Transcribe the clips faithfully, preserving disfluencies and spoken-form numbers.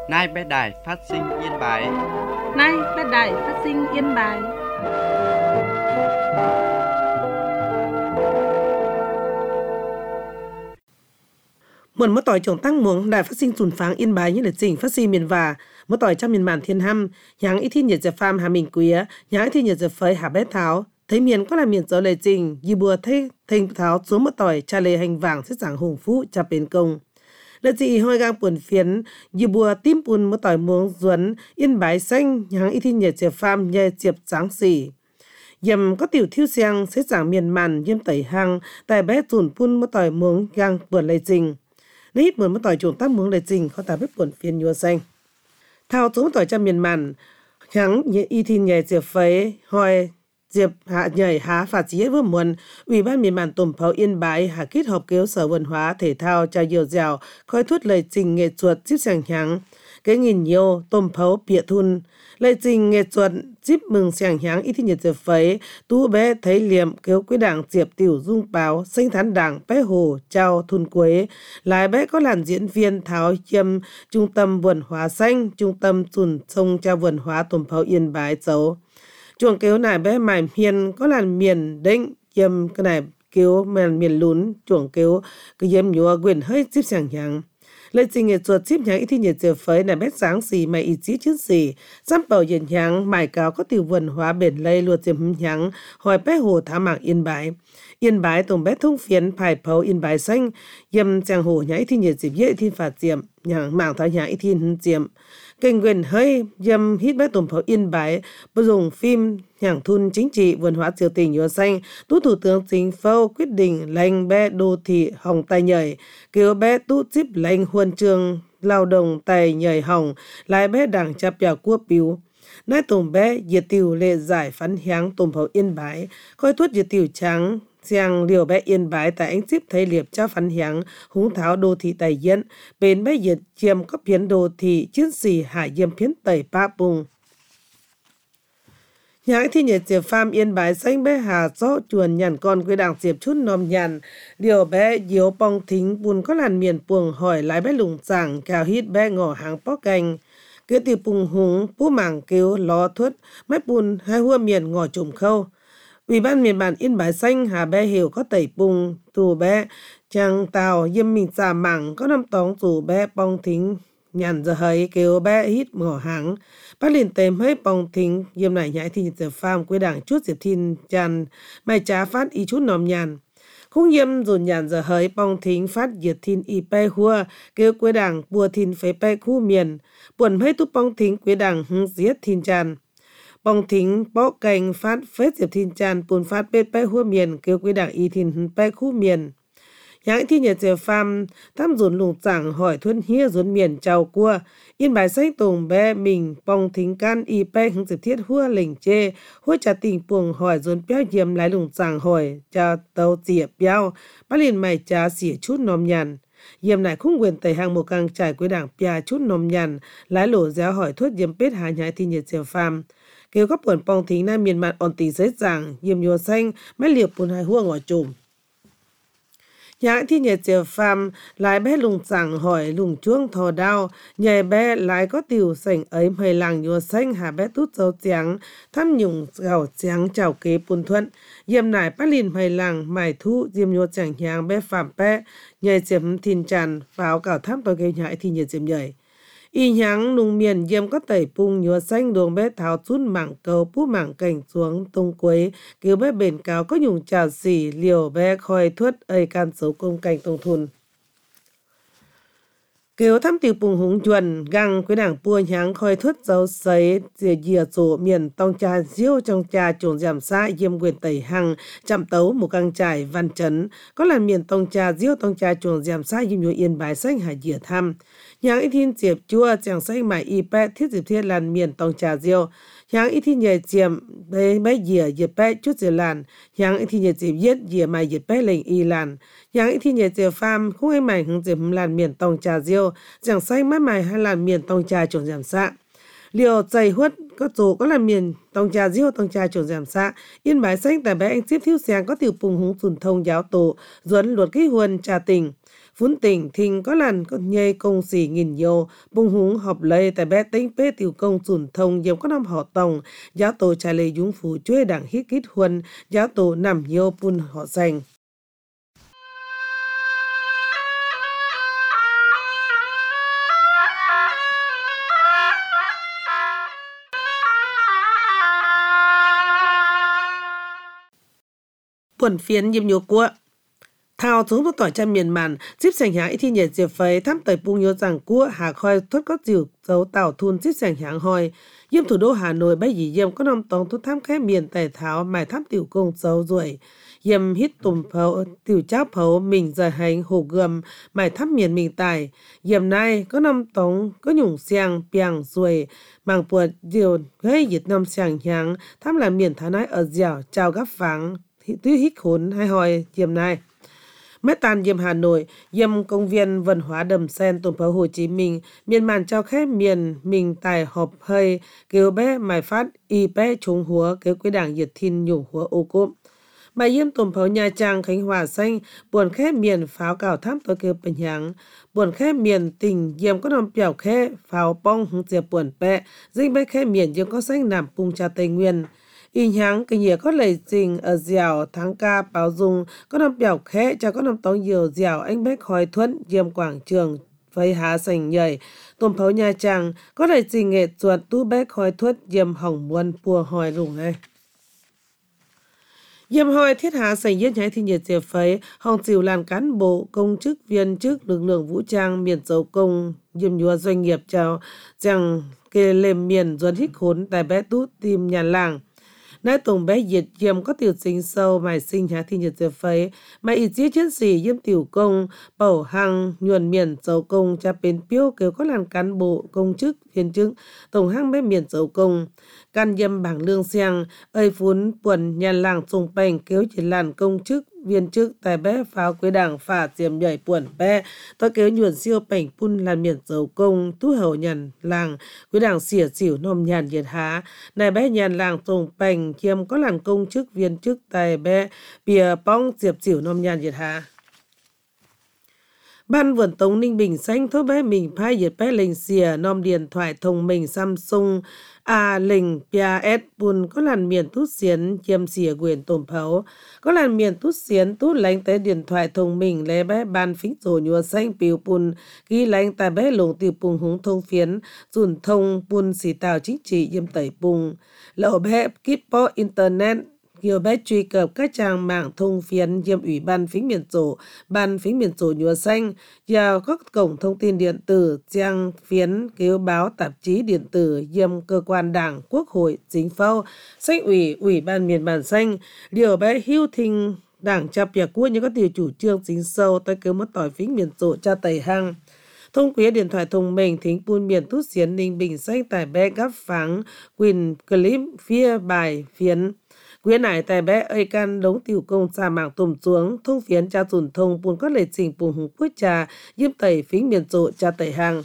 Nay bé đài phát sinh Yên Bái. Nay bé đài phát sinh Yên Bái. Muộn mất tỏi trồng tăng muống đài phát sinh sùn pháng Yên Bái như là tỉnh phát sinh miền và mất tỏi trong miền màn thiên hăm nháng ít thiên nhiệt giờ pham hà mình quý nháng ít thiên nhiệt giờ phơi hà bé tháo thấy miền có là miền gió lệ trình như bùa thấy thành tháo xuống mất tỏi cha lê hành vàng xét giảng hùng phú cha bến công lệ gì hoi gang buồn phiến như bùa tím bùn mất tỏi muống duẩn Yên Bái xanh nháng ít thiên nhiệt giờ pham nhẹ diệp sáng xỉ yếm có tiểu thiêu xiang xét giảng miền màn yếm tẩy hang tại bé sùn pun mất tỏi muống gang buồn lệ trình nếu ít muốn mất tỏi trồng tác muống lệ trình có ta biết buồn phiền nhua xanh thao xuống tỏi trong miền màn nháng y thiên nhẹ diệp phấy hoi diệp hạ nhảy há phạt chí với muôn ủy ban miền màn tùm pháo Yên Bái hạ kết hợp kéo sở văn hóa thể thao trao nhiều dẻo khơi thuyết lời trình nghệ thuật chip sàng nháng cái nghìn nhiều tùm pháo bịa thun lời trình nghệ thuật chip mừng sàng nháng y thiên nhiệt diệp phấy tu bé thấy liệm kéo quý đảng diệp tiểu dung báo sinh thán đảng bé hồ trao thun quế lại bé có làn diễn viên tháo chiêm trung tâm vườn hóa xanh trung tâm sùn sông trao vườn hóa tùm pháo Yên Bái dấu chuồng kéo này bé mài miền có làn miền đinh yếm cái này kéo miền miền lún chuồng kéo cái yếm nhua quyền hơi chip sàng nháng lời trình nghệ thuật chip nháng ít thiên nhiệt diệp phấy này bé sáng xì mày ý chí chứ gì giáp bảo diện nháng mài cáo có tiểu vườn hóa bền lây luật diệp nháng hỏi bé hồ thả mảng Yên Bái Yên Bái tổng bé thông phiến phải phấu Yên Bái xanh yếm chàng hồ nháng ít thiên nhiệt diệp dễ thiên phạt diệm nháng mảng tháo nháng ít thiên diệm kênh quyền hơi yếm hít bé tổng phấu Yên Bái bổ dùng phim nhàng thun chính trị vườn hóa triều tình nhúa xanh tú thủ tướng chính phủ quyết định lệnh bé đô thị hồng tài nhảy kêu bé tú chip lệnh huân trường lao động tài nhảy hồng lại bé đảng chạp nhà quốc biểu nãy tổng bé diệt tiểu lệ giải phán hiáng tổng phấu Yên Bái khôi thuốc diệt tiểu trắng giang liều bé Yên Bái tại anh chip thấy liệp cha phán hiáng húng tháo đô thị tài diễn bên bé diệt chiêm cấp phiến đô thị chiến sĩ hải diêm phiến tẩy pa bùng nháng thiên nhiệt diệp pham Yên Bái xanh bé hà gió chuồn nhàn con quý đảng diệp chút nòm nhàn điều bé yếu bong thính bùn có làn miền puồng hỏi lái bé lùng giảng cào hít bé ngỏ hàng bó cành cứ từ bùng húng bú mảng kêu ló thuất mép bùn hai hua miền ngỏ trùm khâu ủy ban miền bản Yên Bái xanh hà bé hiểu có tẩy bùng tù bé chàng tàu yêm mình xà mảng có năm tóng tù bé bong thính nhàn giờ hơi kêu bé hít ngỏ hàng bác liền tèm hơi bong thính yêm này nhãi thì giờ pham quê đảng chút diệp thiên chàn mày trá phát y chút nòm nhàn khung yêm dồn nhàn giờ hơi bong thính phát diệp thiên y pe hua kêu quê đảng bùa thiên phế pe khu miền buồn hơi tu bong thính quê đảng hưng diệp thiên chàn bong thính bó cành phát phết diệp thiên chàn buồn phát pe pe hua miền kêu quê đảng y thiên hưng pe khu miền nhãn thiên nhiệt diệp pham tham dồn lùng giảng hỏi thuân hia dồn miền chào cua Yên Bái xanh tùng bé mình bong thính can y pe hứng diệp thiết hua lỉnh chê hua trà tình puồng hỏi dồn béo yếm lái lùng giảng hỏi cha tàu diệp béo bác liền mày trá xỉa chút nòm nhàn yếm lại khung quyền tẩy hàng một càng trải quê đảng pia chút nòm nhàn lái lỗ giáo hỏi thuất yếm pết hà nhãi thiên nhiệt diệp pham kêu các buồn bong thính nam miền mạn on tì giấy giảng yếm nhua xanh mấy liệp buồn hai hua ngỏ trùm nhãn thiên nhiệt diệp pham lái bé lùng giảng hỏi lùng chuông thò đao nhảy bé lái có tiểu sảnh ấy mày làng nhua xanh hà bé tút dấu trắng thăm nhung gạo trắng chào kế bùn thuận yếm nải bác liền mày làng mải thu diêm nhua chẳng nhàng bé phạm bé nhảy diệp thiên tràn vào cào thăm tôi gây nhãi thiên nhiệt diệp nhảy y nháng nung miền yếm có tẩy pung nhúa xanh đường bé tháo chút mảng cầu pú mảng cảnh xuống tung quấy kêu bé bền cáo có nhung trà xỉ liều bé khoi thuất ơi can xấu công cảnh tông thun kêu thăm tiểu pung húng chuồn găng quý đảng pua nháng khoi thuất dấu sấy dìa dìa sổ miền tông trà diêu trong trà chuồng giảm xã yếm quyền tẩy hăng chạm tấu một căng trải văn chấn có làn miền tông trà diêu tông trà chuồng giảm xã yếm nhúa Yên Bái xanh hà dìa thăm nháng ít thiên diệp chua chẳng xanh mải y pe thiết diệp thiết làn miền tông trà diêu nháng ít thiên nhảy diệm bé bé dìa diệp pe chút diệp làn nháng ít thiên nhảy diệp yết dìa mải diệp pe lệnh y làn nháng ít thiên nhảy diệp pham khung ai mải hứng diệp làn miền tông trà diêu chẳng xanh mắt mải hai làn miền tông trà chuồng giảm xã liều dày huất có chỗ có làn miền tông trà diêu tông trà chuồng giảm xã Yên Bái xanh tại bé anh tiếp thiếu sáng có tiểu pùng húng sùn thông giáo tổ duẩn luật ký huân trà tình phun tỉnh thình có lần có nhê công sĩ nghìn nhiều, bùng húng họp lây tại bé tính bế tiểu công sùn thông dìm có năm họ tổng, giáo tổ trả lời dũng phủ chuối đảng hít kít huân, giáo tổ nằm nhiều bùn họ dành. Buồn phiến dìm nhiều của thao chúng tôi tỏi chân miền màn giúp sành hãng thi nhiệt diệp phấy thăm tời bung nhớ rằng cua hà khoi thoát có dìu dấu tàu thun giúp sành hãng hoi diêm thủ đô Hà Nội bây dì diêm có năm tông thuốc thăm khẽ miền tài tháo mài thăm tiểu công dấu ruồi diêm hít tùm phấu tiểu cháo phấu mình giờ hành hồ gươm mài thăm miền mình tài diêm nay có năm tông có nhung xiang piang ruồi màng buộc diều gây dịch năm sành hãng thăm là miền thái nói ở dẻo chào gấp vắng tuy hít khốn hay hoi diêm nay Mét tàn diêm Hà Nội, diêm công viên văn hóa Đầm Sen, Tổng phố Hồ Chí Minh, miền màn trao khép miền mình tài họp hơi, kêu bé mài phát y bé chống húa, kêu quý đảng diệt thiên nhủ húa ô cốp. Bài diêm Tổng phố Nha Trang, Khánh Hòa Xanh, buồn khép miền pháo cào tháp tôi kêu bình hãng, buồn khép miền tình diêm có nằm biểu khép pháo bong hứng diệp buồn bẹ, dinh bé khép miền diêm có xanh nằm bùng trà Tây Nguyên. Y nháng cái nhẹ có lời trình ở dẻo tháng ca báo dung có năm biểu khẽ cho có năm tông nhiều dẻo anh bách khói thuẫn diêm quảng trường với há sành nhảy tôm phấu Nha Trang có lời trình nghệ thuật tu bách khói thuẫn diêm hỏng muôn pua hòi rùng này diêm hòi thiết há sành giết nhái thi nhiệt diệp phấy hòng chịu làn cán bộ công chức viên chức lực lượng vũ trang miền dấu công diêm nhúa doanh nghiệp chào rằng kê lềm miền duân hít khốn tại bé tút tìm nhà làng Nãy tổng bé diệt diêm có tiểu sinh sâu mài sinh há thi nhiệt diệp phấy, mà ý chí chiến sĩ diêm tiểu công, bảo hăng, nhuần miền dấu công, cha bến piêu kêu có làn cán bộ, công chức, viên chức, tổng hăng bé miền dấu công. Can diêm bảng lương xiang, ơi phún buồn nhà làng sùng bành kêu chỉ làn công chức, viên chức tài bé pháo quế đảng phả diêm nhảy buồn bé, tôi kêu nhuần siêu bành pun làn miền dấu công, tú hậu nhàn làng, quế đảng xỉa xỉu nôm nhàn diệt há, này bé nhàn làng sùng bành kiêm có làn công chức viên chức tài bé bìa bong diệp xỉu nôm nhàn diệt há. Ban vườn tống Ninh Bình xanh thốt bé mình phai diệt bé lình xìa nôm điện thoại thông minh Samsung a lình pia s bùn có làn miền tút xiến chiêm xìa quyền tổm phấu có làn miền tút xiến tút lánh tới điện thoại thông minh lê bé ban phính rổ nhua xanh piu bùn ghi lánh tài bé lồng tiêu bùng húng thông phiến dùn thông bùn xì tàu chính trị diêm tẩy bùng lậu bé kít po internet nhiều bé truy cập các trang mạng thông phiến diêm ủy ban phính miền rổ ban phính miền rổ nhúa xanh vào các cổng thông tin điện tử trang phiến kêu báo tạp chí điện tử diêm cơ quan đảng quốc hội chính phủ sách ủy ủy ban miền bản xanh điều bé hưu thinh đảng chạp nhà quốc như các điều chủ trương chính sâu tới kêu mất tỏi phính miền rổ cha tẩy hăng thông quý điện thoại thông minh thính buôn miền tút xiến Ninh Bình xanh tại bé gấp pháng quyền clip phía bài phiến Quyến nải tài bé ơi can đống tiểu công xa mạng tùm xuống, thông phiến cha dùn thông buồn có lệ trình bùng hùng quốc trà, diêm tẩy phính miền rộ cha tẩy hàng.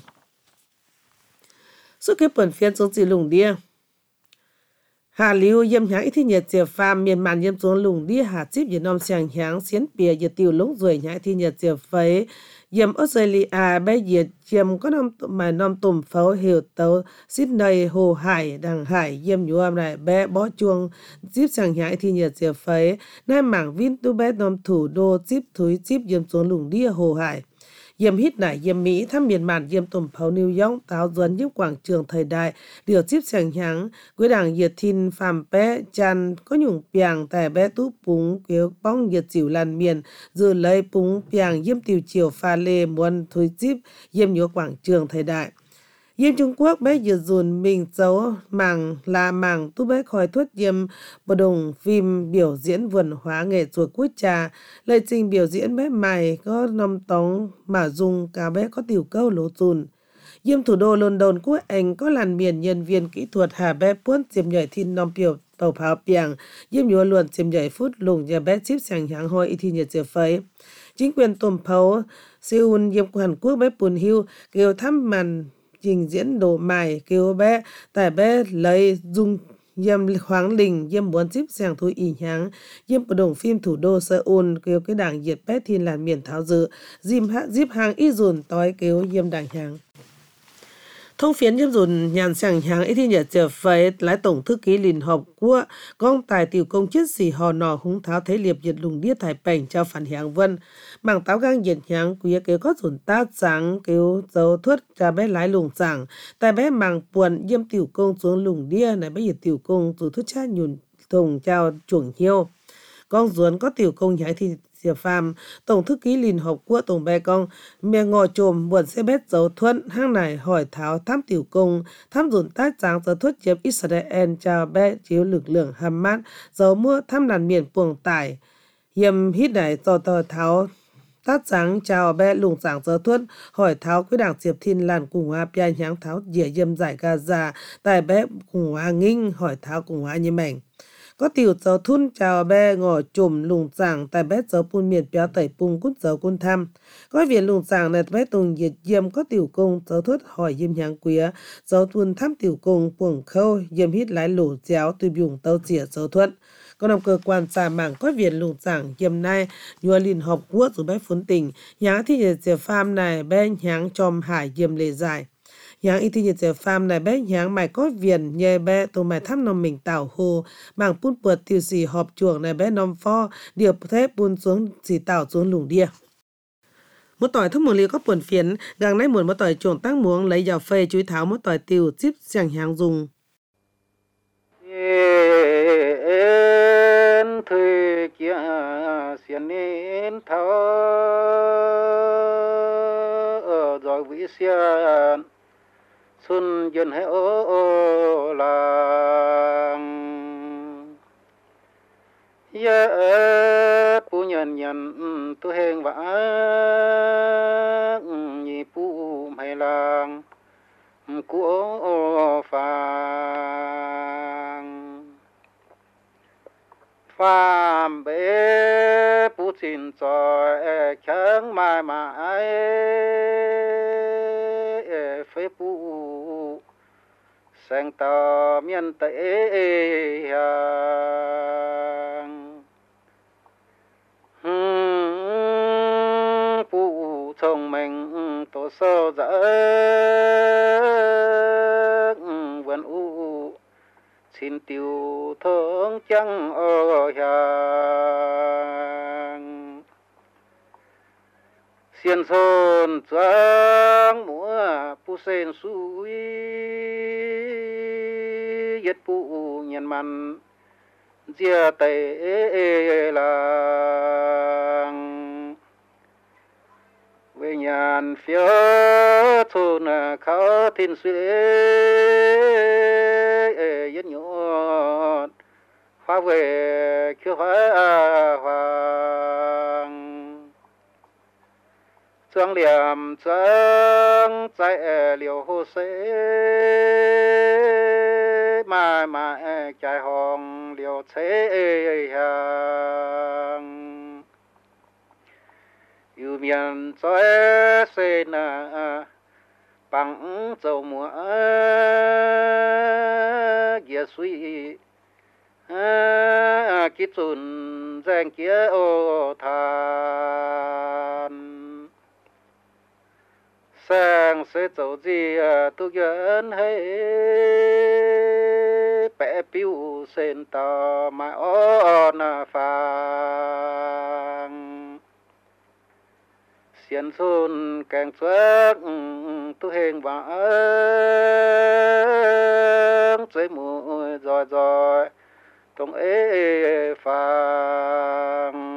Suốt cái bẩn phiến xuống dị lùng đia. Hà lưu diêm nháng ít thi nhiệt diệp phàm miền màn diêm xuống lùng đia hà chíp diệt nông sàng nháng xiến bìa diệt tiểu lũng rồi nháng thi nhiệt diệp phấy. Diêm Australia bé diệt diêm có năm mà năm tùm phấu hiểu tấu Sydney Hồ Hải Đằng Hải diêm nhúa này bé bó chuông díp sàng nhãi thi nhiệt diệp phấy nay mảng vin tu bé năm thủ đô díp thúi díp diêm xuống lùng đia Hồ Hải diêm hít nải diêm Mỹ thăm miền màn diêm tùm phấu New York táo duấn những quảng trường thời đại điều díp sàng nháng quý đảng diệt thiên phàm bé chan có nhung piang tại bé tú búng kéo bóng diệt chịu làn miền dư lấy búng piang diêm tiểu chiều pha lê muốn thúi díp diêm nhúa quảng trường thời đại diêm Trung Quốc bé diệt dùn mình dấu màng là màng tu bé khỏi thuất diêm bờ đồng phim biểu diễn vườn hóa nghệ thuật quốc trà lời trình biểu diễn bé mày có năm tống mà dùng cả bé có tiểu câu lỗ dùn diêm thủ đô London quốc Anh có làn miền nhân viên kỹ thuật hà bé puốt diêm nhảy thiên năm biểu tàu pháo piang diêm nhúa luận diêm nhảy phút lùng nhà bé chip sàng háng hoi y thi nhiệt diệp phấy chính quyền tùm phấu Seoul diêm của Hàn Quốc bé Pùn Hưu kêu thăm màn trình diễn đồ mài kêu bé tại bé lấy dung Yêm Hoàng Đình, Yêm Bốn Díp Giang Thu Y Nháng, Yêm Bộ Đồng Phim Thủ đô Seoul, kêu cái đảng Diệt Pét Thiên Làn Miền Tháo Dự, Díp Hàng Y Dùn Tối kêu Yêm Đảng Nháng. Thông phiến nhâm dùn nhàn sàng hàng ấy thì nhờ chờ phải lái tổng thư ký Liên Hợp Quốc gong tài tiểu công chiết sĩ hò nò húng tháo thế liệp diệt lùng điết thải bành cho phản hàng vân bằng táo gang diệt nháng quý kêu có dùn tát sáng kêu dấu thuất cha bé lái lùng sàng tại bé màng buồn yêm tiểu công xuống lùng đia này bé diệt tiểu công dù thuất cha nhùn thùng trao chuồng hiêu con ruốn có tiểu công nhái thì Diệp Phàm, Tổng thư ký Liên Hợp Quốc Tổng bè công, mẹ ngồi trồm buồn xe bét dấu thuận, hang này hỏi tháo thám tiểu công, thám dùn tác sáng dấu thuất chiếm Israel chào bé chiếu lực lượng Hamas, dấu mua thám đàn miền buồng tải, hiểm hít này dò tờ tháo, tác sáng chào bé lùng sáng dấu thuất, hỏi tháo quý đảng Diệp Thiên làn cùng hoa bia nháng tháo dĩa dâm giải Gaza, tại bé cùng hoa nghinh hỏi tháo cùng hoa như mảnh. Có tiểu dấu thun chào bé ngỏ chùm lùng sàng tại bé dấu pun miền béo tẩy pung cút dấu cun tham. Có việc lùng sàng này bé tùng diệt diêm có tiểu công dấu thuất hỏi diêm nháng quía dấu thun thăm tiểu công buồng khâu diêm hít lái lổ déo tùy biùng tâu chỉa dấu thuất. Có nằm cơ quan xa mạng có việc lùng sàng diêm nay nhua Liên Hợp Quốc rồi bé phun tình nháng thì nhiệt diệp pham này bé nháng chom hải diêm lề dài. Yang y nhiệt giờ farm này bé yang mày có viền nhẹ bé tụi mày thăm nông mình tảo hồ bằng pun bượt tiêu xì họp chuồng này bé nông pho điều thế pun xuống xì tảo xuống lùng đia. Một tỏi thúc một ly có buồn phiến gang nãy muộn một tỏi chuồng tăng muống lấy dào phê chuối tháo một tỏi tiêu chip chẳng hàng dùng. Thời kia xiên nên tháo rồi vĩ xiên xuân dần hay ô ô làng ya pu nhân nhân tu heng vã nhị pu hay làng của phàng phàm bế pu xin cho kháng mai mãi phế pu sang tờ miền tây hàng pu thông minh tổ sơ dã vườn u xin tiêu thương chẳng ở hàng xiên sơn trắng múa pu sen suy yết pu nhân man chia tây làng về nhàn phía thôn khá thiên suy yết nhọn phá về chưa phá hoàng trương liềm trắng chạy liều hồ sế mai mai chạy hồng liều chế hàng yêu miền trói xê na bằng dầu mùa kia suy kít chun giang kia ô than sang sẽ走gì tu gần hay bé piu sen ta mai on phang xiên xuân càng trước tu heng vã chơi mùi rồi rồi trong ế phang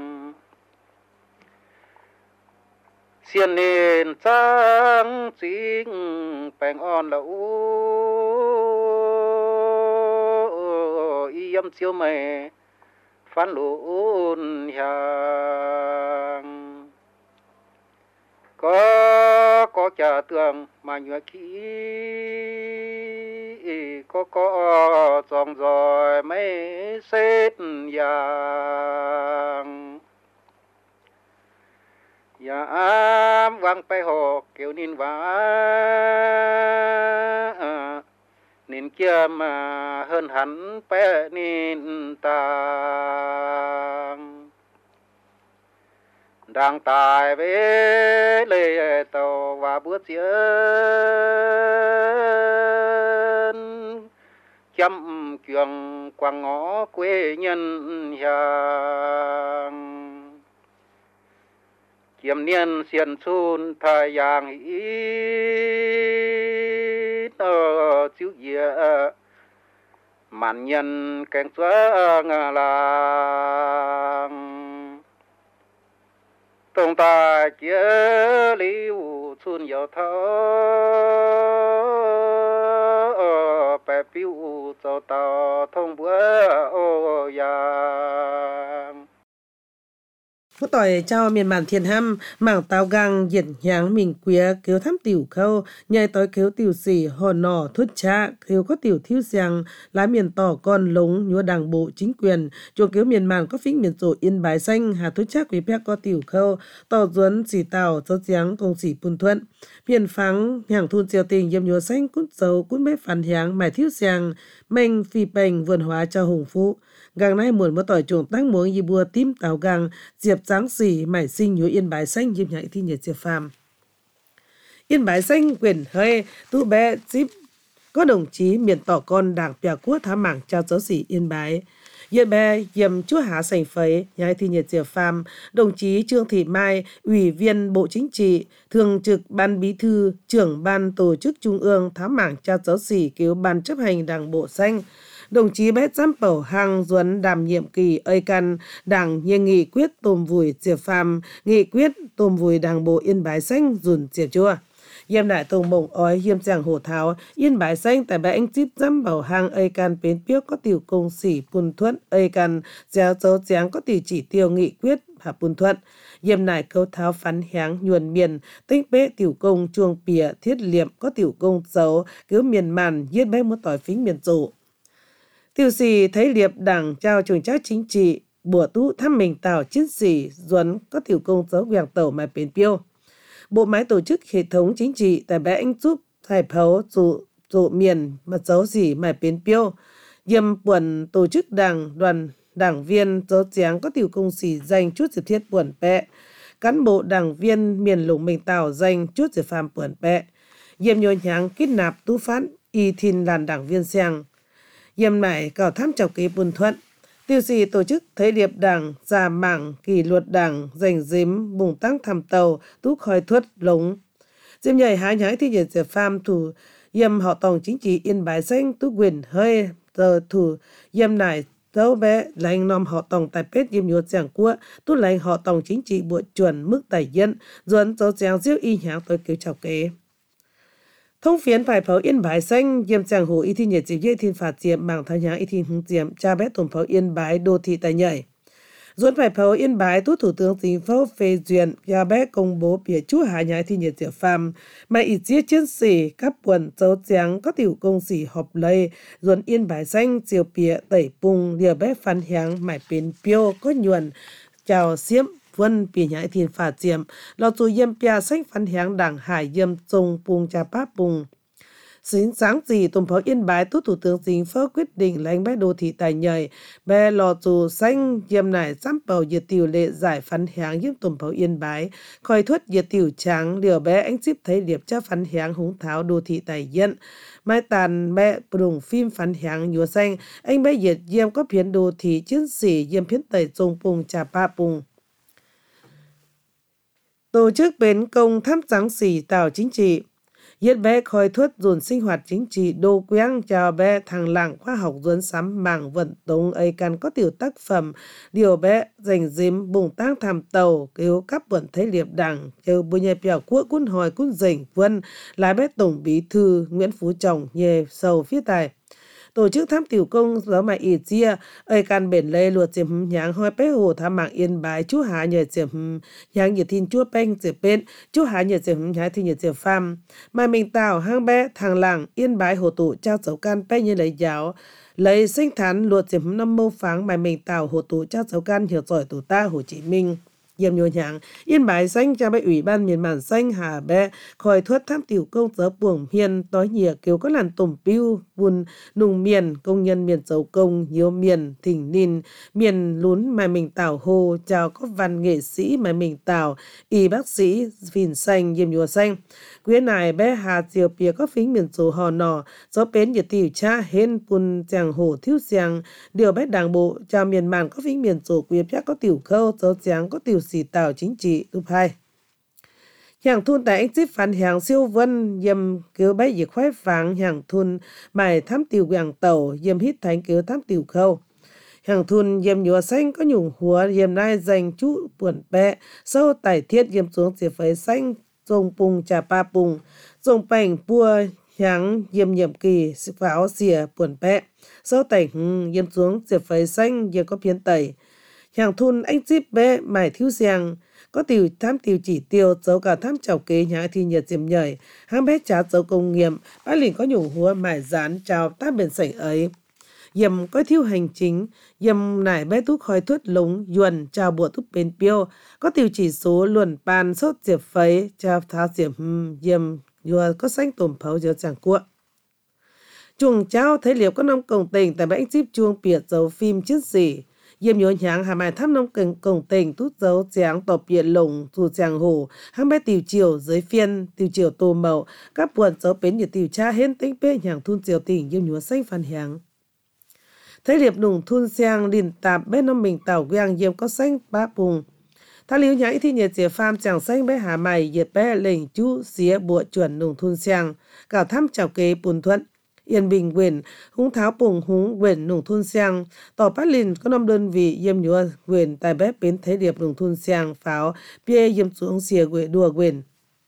xiên nên trắng chính bèn on là u yếm chiếu mày phán lún hàng có có trà tường mà nhựa khí có có dòng rồi mấy xếp vàng ya am vang pe ho kêu nín vã nín kia mà hơn hẳn bé nín tàng đang tài với lê tàu và bước chiến chăm kyang quang ngõ quê nhân hàng chiêm niên xiên xuân thời giang ít ở chiếu dịa màn nhân kèn xóa ngà làng tông ta chia liu xuân giàu thơ bè piu cho tao thông bữa ô giang Một tỏi cho miền bản thiên hâm, mảng tao gang, diệt nháng mình quía, kéo thăm tiểu khâu, nhai tối kéo tiểu xỉ, hò nỏ, thốt trá, kéo có tiểu thiêu giang, lá miền tỏ con lống, nhúa đảng bộ, chính quyền, chuồng kéo miền màn có phính miền rổ yên bái xanh, hà thốt trá quý bác có tiểu khâu, tỏ duấn, xỉ tàu, dấu giáng, công xỉ phun thuận. Miền pháng, hàng thun triều tình, dâm nhúa xanh, cút dấu, cút bếp phản hiáng, mải thiêu giang, mênh, phi bành, vườn hóa cho hùng phú. Gang nay muộn mới tỏi chuồng tăng muống y bùa tím tàu gang, diệp giáng xỉ, mải sinh nhúa yên bái xanh, dâm nhạy thi nhiệt diệp phàm. Yên bái xanh quyền hơi, tu bé díp, có đồng chí miền tỏ con đảng bèo quốc thá mảng trao giáo sĩ yên bái. Yên bé dìm chúa há sành phấy, nhạy thi nhiệt diệp phàm, đồng chí Trương Thị Mai, ủy viên Bộ Chính trị, thường trực ban bí thư, trưởng ban tổ chức trung ương thá mảng trao giáo sĩ cứu ban chấp hành đảng bộ xanh. Đồng chí Bét Giám Bảo Hang Duấn đảm nhiệm kỳ ơi căn đảng nhiên nghị quyết tôm vùi diệp phàm, nghị quyết tôm vùi đảng bộ yên bái xanh dùn diệp chua. Yêm đại tông bổng ói hiêm giảng hổ tháo, yên bái xanh tại bãi anh chít Giám Bảo Hang ơi căn bến piếc có tiểu công sĩ phun thuận ơi căn, giáo dấu giáng có tiểu chỉ tiêu nghị quyết và phun thuận. Yêm nải câu tháo phán háng nhuần miền, tinh bế tiểu công chuông pìa thiết liệm có tiểu công dấu, cứu miền màn giết bé một tỏi phính miền rộ. Tiểu sĩ thấy liệp đảng trao trường trách chính trị, bùa tú thăm mình tàu chiến sĩ duấn có tiểu công dấu quảng tàu mà bến piêu. Bộ máy tổ chức hệ thống chính trị tại bãi anh giúp thải phấu dụ dụ miền mà dấu gì mà bến piêu. Dâm buồn tổ chức đảng đoàn đảng viên dấu giáng có tiểu công sĩ dành chút diệp thiết buồn bẹ. Cán bộ đảng viên miền lũng mình tàu dành chút diệp phàm buồn bẹ. Dâm nhồi nháng kết nạp tú phát y thìn làn đảng viên sang. Dâm nải cào thăm chọc kế buồn thuận. Tiêu sĩ tổ chức thấy điệp đảng, già mảng, kỷ luật đảng, giành dếm, bùng tăng thăm tàu, tú khói thuất, lống. Dâm nhảy hái nhái thi nhiệt diệp phàm thủ, dâm họ tổng chính trị yên bái xanh, tú quyền hơi, giờ thủ, dâm nải dấu bé, lãnh nòm họ tổng tài pết dâm nhuột giảng quốc, tú lãnh họ tổng chính trị bộ chuẩn mức tài dân, duẩn dấu giảng diêu y nháng tới cứu chọc kế. Thông phiến phải pháo yên bái xanh, diệm giảng hồ y thi nhiệt diệp dây thiên phạt diệm mảng thang nháng y thi hứng diệm, cha bé tổng pháo yên bái đô thị tài nhảy. Duẩn phải pháo yên bái tú thủ tướng chính phủ phê duyệt, cha bé công bố bìa chú hạ nhái thi nhiệt diệp phàm, mà ít giết chiến sĩ, các quần dấu giáng có tiểu công sĩ họp lây, duẩn yên bái xanh, diều bìa tẩy bùng, liều bé phán hiáng, mải bến piêu, có nhuần, chào xiêm, vân bìa nhái thiên phạt diệm, lọ dù yêm bìa xanh phán hiáng đảng hải yêm trông bùng cha bá bùng. Xin sáng gì tổng phó yên bái tú thủ tướng chính phủ quyết định lãnh bái đô thị tài nhảy, bé lò dù xanh yêm nải giám bầu diệt tiểu lệ giải phán hiáng yêm tổng phó yên bái, khỏi thuất diệt tiểu trắng điều bé anh ship thấy điệp cho phán hiáng húng tháo đô thị tài dân. Mai tàn mẹ bùng phim phán hiáng nhúa xanh, anh bé diệt yêm có phiến đô thị chiến sĩ yêm phiến tẩy trông bùng trà ba bùng. Tổ chức bến công thăm giáng sĩ tàu chính trị. Yết bé khói thuất dồn sinh hoạt chính trị đô quang chào bé thằng làng khoa học duấn sắm mảng vận động ấy cần có tiểu tác phẩm điều bé dành dếm bùng tác tham tàu kêu các bẩn thấy liệp đảng kêu bùi nhẹ bèo quốc quân hỏi quân dành vân lái bé tổng bí thư Nguyễn Phú Trọng nhề sầu phía tài. Tổ chức thám tiểu công giáo mại ít chia, ơi can bền lê luật diệm nháng hoi bé hồ thám mạng yên bái chú hạ nhờ diệm nháng nhiệt thiên chúa banh diệm bên, chú hạ nhờ diệm nhái thiên nhiệt diệm pham. Mà mình tào hang bé thằng làng yên bái hồ tụ trao dấu can bé như lấy giáo. Lấy sinh thán luật diệm năm mâu pháng mà mình tào hồ tụ trao dấu can hiểu giỏi tụ ta Hồ Chí Minh. Diệm nhô nhàng, Yên Bái xanh cha bệ ủy ban miền bản xanh hà bệ, khỏi thuất tham tiểu công tớ buồng hiền, tối nhìa kiểu có làn tổm piu, vun, nùng miền, công nhân miền dấu công, nhiều miền, thỉnh nín, miền lún mà mình tảo hồ, chào có văn nghệ sĩ mà mình tảo, y bác sĩ, phìn xanh, diệm nhô xanh. Quyến này bé hà chiều bìa có phính miền số hò nọ, gió bến nhiệt tiểu cha hên bùn chàng hồ thiếu giang, điều bé đảng bộ, chào miền màn có phính miền số quyến chắc có tiểu khâu, gió chàng có tiểu xì tàu chính trị, tụp hai. Hàng thun tại anh chip phản hàng siêu vân, dầm cứu bé dị khoái phẳng, hàng thun mài thám tiểu quảng tàu, dầm hít thành cứu thám tiểu khâu. Hàng thun dầm nhùa xanh có nhung hùa, dầm nai dành chú buồn bẹ, sâu tải thiết dầm xuống chỉ phải xanh, dòng bùng trà pa bùng, dòng bành bua hàng dầm nhiệm kỳ, pháo xìa buồn bẹ, sâu tải hừng dầm xuống chỉ phải xanh, dầm có phiến tẩy. Hàng thun anh chip bé mài thiếu giang, có tiểu tham tiểu chỉ tiêu dấu cả tham chào kế nhà thì nhiệt diệm nhảy, hàng bé trả dấu công nghiệm, bác lĩnh có nhung hùa mài dán chào tác bền sảnh ấy. Dầm có thiếu hành chính, dầm nải bé thuốc khói thuất lúng, yuan, chào bùa thuốc bền piêu, có tiêu chỉ số luồn bàn sốt diệp phấy, chào tháo diệp hừm, dầm, yuan có xanh tổm phấu giữa chẳng cuộn. Chuồng cháu thấy liệu có nông cổng tình tại bánh chip chuông biệt dấu phim chiến sĩ. Dầm nhớ nháng hà mài thăm nông cổng cổng tình tút dấu cháng tỏ biệt lồng dù chàng hồ, hàng bé tiểu chiều dưới phiên, tiểu chiều tô màu, các buồn dấu bến như tiểu cha hên tính bế nhàng thun chiều tình dầm nhớ xanh phản hàng. Thấy liệp nùng thun xiang lìn tạp bên nông mình tàu quang diệm có xanh ba bùng. Thá liếu nhãy thì nhiệt chế pham chẳng xanh bé hà mày diệt bé lệnh chú xía bụa chuẩn nùng thun xiang. Cảo thăm chào kế bùn thuận. Yên bình quyền, húng tháo bùng húng quyền nùng thun xiang. Tỏ bát lìn có năm đơn vị diệm nhúa quyền tại bé bến thấy liệp nùng thun xiang pháo bia diệm xuống xìa quyền đùa quyền.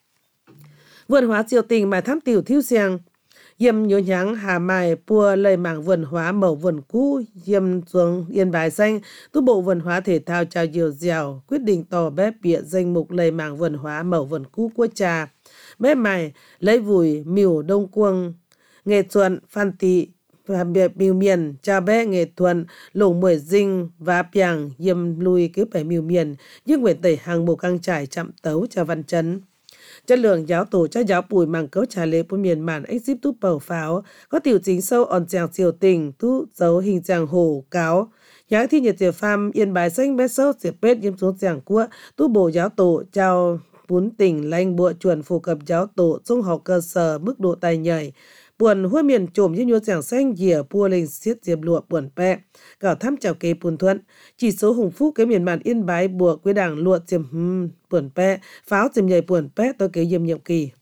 Vườn hóa triều tình mà thăm tiểu thiếu xiang. Diệm nhớ nháng hà mài pua lời mảng vườn hóa mẫu vườn cũ, diệm xuống Yên Bái xanh, tu bộ vườn hóa thể thao chào diều dẻo, quyết định tỏ bé bịa danh mục lời mảng vườn hóa mẫu vườn cũ của trà. Bé mài lấy vùi miểu đông cuông, nghệ thuận phan tị, và biệt miêu miền, cha bé nghệ thuận, lồng mười dinh, và piang, diệm lùi cứ phải miêu miền, nhưng nguyện tẩy hàng một căng trải chậm tấu cho văn chấn. Chất lượng giáo tổ cho giáo bùi màng cấu trà lệ của miền màn ếch díp túp bầu pháo, có tiểu chính sâu òn chàng chiều tình, tú dấu hình chàng hồ, cáo. Nhãng thi nhiệt diệp pham, Yên Bái xanh bé sâu diệp bết diêm xuống chàng cua, tú bổ giáo tổ, chào bún tỉnh lanh bộ chuẩn phổ cập giáo tổ, trung học cơ sở, mức độ tài nhảy. Buồn huôi miền trồm như nhuô chàng xanh dìa bua lên xiết diệp lụa buồn pẹ. Cảo thăm chào kế buồn thuận. Chỉ số hùng phúc cái miền màn Yên Bái bùa quê đảng lụa diệp hừm buồn pẹ. Pháo diệp nhảy buồn pẹ tôi kế diệp nhiệm kỳ.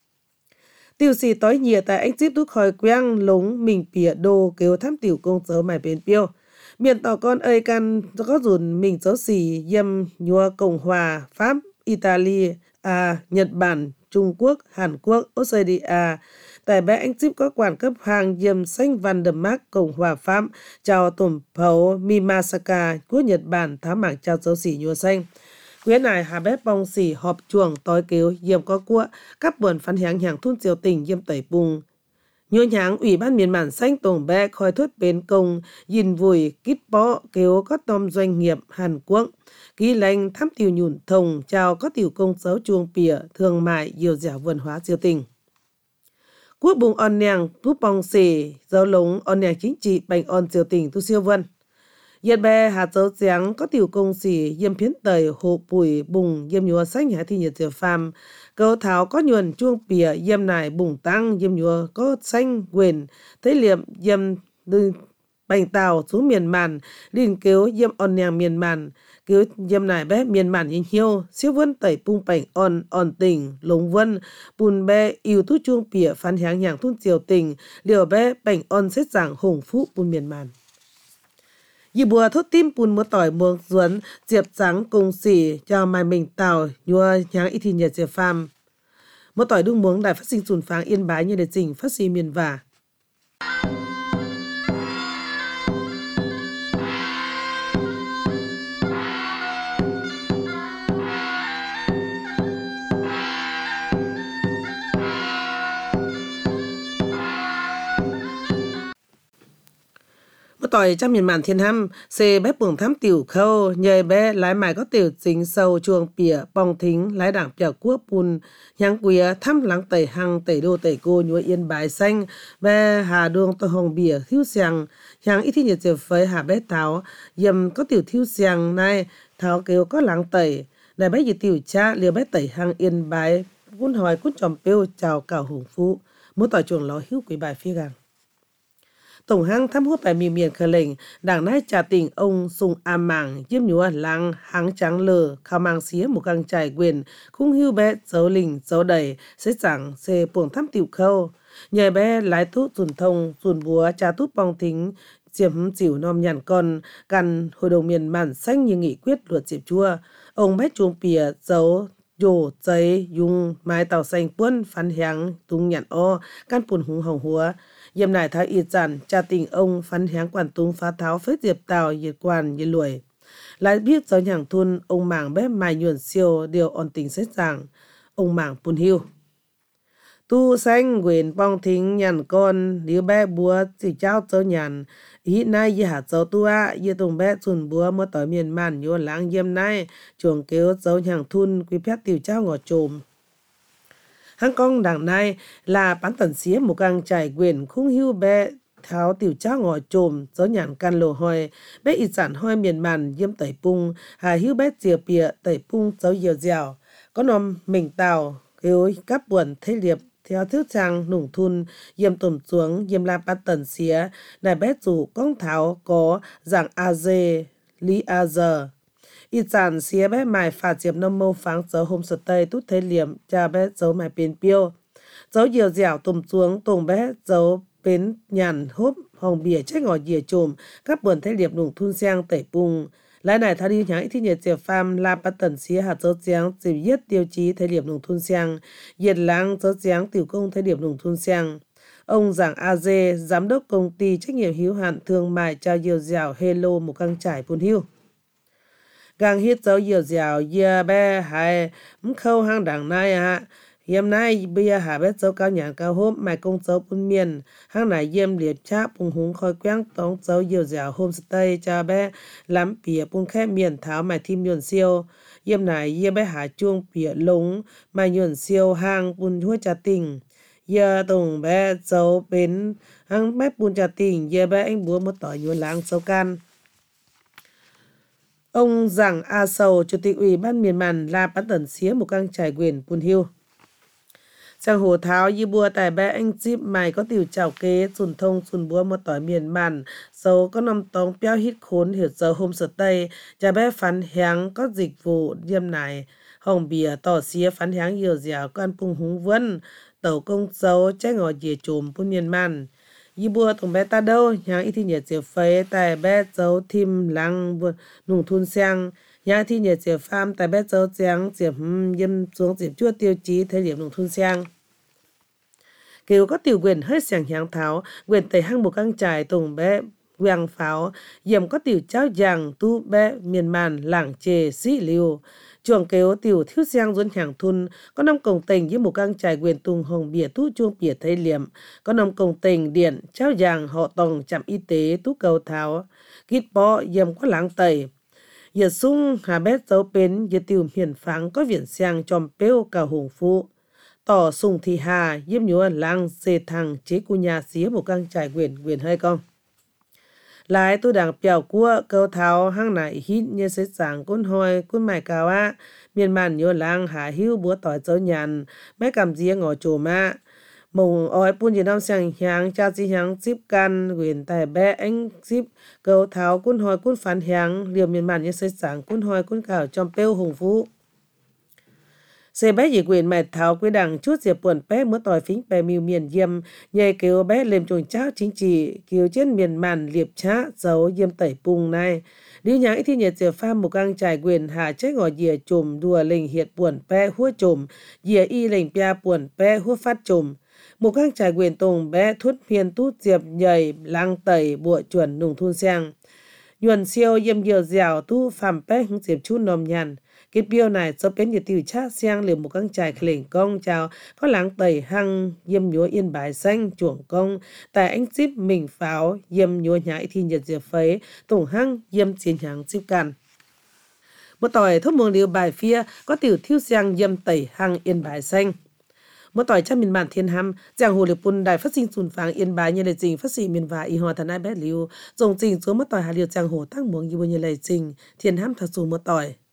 Tiêu xì tối nhìa tại anh chip đúc khói quang lúng mình bịa đô kêu thăm tiểu công dấu mải bến piêu. Miền tỏ con ơi căn có dùn mình dấu xì diêm nhua Cộng hòa, Pháp, Italy, à, Nhật Bản, Trung Quốc, Hàn Quốc, Australia. Tại bé anh chip có quản cấp hàng diêm xanh Van der Mark, Cộng hòa Pháp, chào tổng phấu Mimasaka, quốc Nhật Bản, thám mảng chào dấu xỉ nhua xanh. Quyến này hà bếp bong xỉ họp chuồng tối cứu diêm có cua, các buồn phán h향 hàng thun triều tình diêm tẩy bùng. Nhua nháng ủy ban miền bản xanh tổng bé khói thuất bến công, nhìn vùi kít bó kêu có tôm doanh nghiệp Hàn Quốc. Ký lệnh thám tiểu nhùn thông, chào có tiểu công giáo chuông pìa, thương mại, nhiều dẻo vườn hóa triều tình. Quốc bùng on nèng túp bong xỉ, giáo lống on nèng chính trị bành on triều tình tu siêu vân. Yên bè hạt dấu trắng có tiểu công xỉ, diêm phiến tẩy, hộ bùi, bùng, diêm nhùa xanh hạ thi nhiệt diệp phàm. Cầu tháo có nhuần chuông pìa, diêm nải bùng tăng, diêm nhùa có xanh, quyền, thấy liệm, diêm bành tàu xuống miền màn, linh kêu diêm on nèng miền màn. Cứ diêm nải bé miền màn nhìn hiêu, siêu vân tẩy bung bảnh on, on tình, lống vân, bùn bé yêu tú chuông pìa phán h향 hàng thun triều tình, liều bé bảnh on xét giảng hùng phú bùn miền màn. Dì bùa thốt tim bùn mưa tỏi muông duẩn, diệp trắng cùng xỉ, cho mai mình tàu, nhua nháng ít thì nhiệt diệp phàm. Mưa tỏi đung muống đài phát sinh sùn pháng Yên Bái như đề trình phát sinh miền vả. tỏi trong miền màn thiên hăm xe bé buồng thám tiểu khâu nhờ bé lái mài có tiểu chính sâu chuồng pỉa bong thính lái đảng piao quốc bùn nhang quía thăm lắng tẩy hăng tẩy đô tẩy cô nhuệ yên bài xanh bé hà đường tô hồng bìa thiếu xiang nhang ít thi nhiệt dẹp với hà bé tháo dầm có tiểu thiếu xiang này tháo kêu có lắng tẩy đại bé gì tiểu cha liều bé tẩy hăng yên bài quân hỏi quân tròm pêu chào cào hùng phú muốn tỏi chuồng ló hiếu quý bài phía gàng tổng hang thăm hút bài miền miền khờ lệnh đảng nái trà tình ông sung am màng chiếm nhúa lăng háng trắng lờ khao mang xía một găng trải quyền khung hưu bé dấu lình dấu đầy sẽ chẳng xe buồng thăm tiểu khâu nhờ bé lái tốt dùn thông dùn búa trà tút bong thính diệm chịu nom nhàn con căn hội đồng miền màn xanh như nghị quyết luật diệp chua ông bé chuông pìa dấu dồ giấy dùng mái tàu xanh quân phán háng tung nhàn o căn bùn hùng hồng húa Dìm nải thái y giản, cha tình ông phán háng quản tung phá tháo phết diệp tàu nhiệt quan nhiệt lùi. Lại biết giáo nhàng thun, ông mảng bếp mài nhuần siêu điều ổn tình xét giảng. Ông mảng bùn hiu. Tu xanh quyền bong thính nhàn con, nếu bé búa chỉ trao châu nhàn. Ý nay như hạt dấu tu á, như tùng bé chuồn búa mới tới miền màn nhuồn lãng dìm nay. Chuồng kêu giáo nhàng thun quý phép tiểu trao ngọt trồm. Hang con đằng này là bán tần xía một gang trải quyền khung hưu bé tháo tiểu trao ngọt trồm gió nhàn can lồ hoi bé ít sản hoi miền màn diêm tẩy pung hà hưu bé chìa pìa tẩy pung dấu dìu dẻo có nòm mình tàu kêu cắp buồn thế liệp theo thứ trang nủng thun diêm tùm xuống diêm la bán tần xía này bé chủ con tháo có dạng a dê lý a giờ ít sản xía bé mài phạt diệp nông mâu pháng dấu hôm sơ tây tút thế liệm cha bé dấu mài bên piêu dấu dìu dẻo tùm xuống tùng bé dấu bên nhàn hốp hồng bìa trách ngọt dìa trùm các buồn thế liệp nủng thun giang tẩy pung lại này thao đi nháng ít thi nhiệt diệp pham la bắt tần xía hạt dấu giáng dịp yết tiêu chí thế liệp nủng thun giang nhiệt láng dấu giáng tiểu công thế liệp nủng thun giang. Ông Giảng A Dê, giám đốc công ty trách nhiệm hữu hạn thương mại trao dìu dẻo Hello một căng trải bùn hưu. Gang hít dấu dìu dẻo dìa bé hai khâu hang đằng này ạ. Hiêm nay bây hà bé dấu cao nhãn cao hôm mài công dấu bún miền. Hang này diêm liệp cháp bùng húng khói quang tống dấu dìu dẻo homestay cho bé lắm bìa bún khép miền tháo mài thim nhuận siêu. Hiêm này diêm bé hà chuông bìa lúng mài nhuận siêu hang bún hua trà tình. Giờ tổng bé dấu bên hang bé bún trà tình giờ bé anh búa một tỏi nhuận láng dấu can. Ông Giảng A Sầu, Chủ tịch Ủy ban miền màn La Bán Tần Xía một căng trải quyền bùn hiu. Sang hồ tháo như bùa tài bé anh chip mày có tiểu chào kế sùn thông sùn búa một tỏi miền màn sâu có năm tống béo hít khốn hiểu giờ hôm sơ tây cha bé phán háng có dịch vụ diêm này hồng bìa tỏ xía phán háng nhiều dẻo con bùng húng vân tàu công dấu trách ngọt dìa trùm bún miền màn. Yi bùa tổng bé ta đâu, nhang ít thi nhiệt diệp phế tại bé dấu thim lăng nùng thun sang, nhang thi nhiệt diệp pham tại bé dấu giáng diệp yêm xuống diệp chua tiêu chí thế điểm nùng thun sang. Kêu có tiểu quyền hết sàng nhang tháo, quyền tẩy hăng một căng trải tổng bé quang pháo, yếm có tiểu cháo giàng tu bé miền màn lảng chề sĩ liu. Chuồng kêu tiểu thiếu giang duân hàng thun, có năm công tình với một căng trải quyền tung hồng bìa tú chuông bìa thấy liệm, có năm công tình điện, trao giàng họ tòng trạm y tế tú cầu tháo, kít bó yếm có láng tẩy. Giờ sung hà bét dấu bến, giờ tiểu hiển pháng có viện giang tròm bêu cả hùng phụ. Tỏ sung thì hà, yếm nhúa láng dê thằng chế cu nhà xía một căng trải quyền quyền hơi con. Lại tôi đang biểu của câu tháo hang này hít như sẽ giảng cún hoi cún mài cao á miền màn nhớ lang hạ hữu búa tỏi dấu nhàn mấy cầm dĩa ngõ chùa má mùng oi bún gì năm sang hàng cha chi hàng zip can quyền tài bé anh zip câu tháo cún hoi cún phán hàng liều miền màn như sẽ giảng cún hoi cún cào trong bêu hùng phú. Xe bé dị quyền mẹ tháo quý đằng chút diệp buồn bé mới tỏi phính bé miêu miền diêm nhảy kêu bé lên chuồng cháo chính trị kêu trên miền màn liệp chá dấu diêm tẩy pung này đi nhãng ít thi nhiệt diệp pha một căng trải quyền hạ chết ngỏ dìa chùm đùa lình hiệt buồn bé hua chùm dìa y lình pia buồn bé hua phát chùm một căng trải quyền tùng bé thút miền tút diệp nhảy lang tẩy bụa chuẩn nùng thun sang nhuần siêu yếm dừa dẻo tu phàm bé hứng diệp chú nồm nhàn kết biêu này cho bên nhiệt tiểu cha xiang liều một căng trải khỉnh công chào có láng tẩy hăng yếm nhúa yên bài xanh chuồng công tại anh chip mình pháo yếm nhúa nhãi thì nhiệt diệp phấy tổng hăng yếm chiến hàng chip càn một tỏi thốt mường liều bài phia có tiểu thiêu xiang yếm tẩy hăng yên bài xanh một tỏi trăm miền bản thiên ham giang hồ liệp bùn đài phát sinh sùn pháng yên bái như lời trình phát sinh miền và y hòa thần ai bé liu dòng trình xuống một tỏi hà liều giang hồ tăng muống như bao nhiêu lời trình thiên ham thật dù một tỏi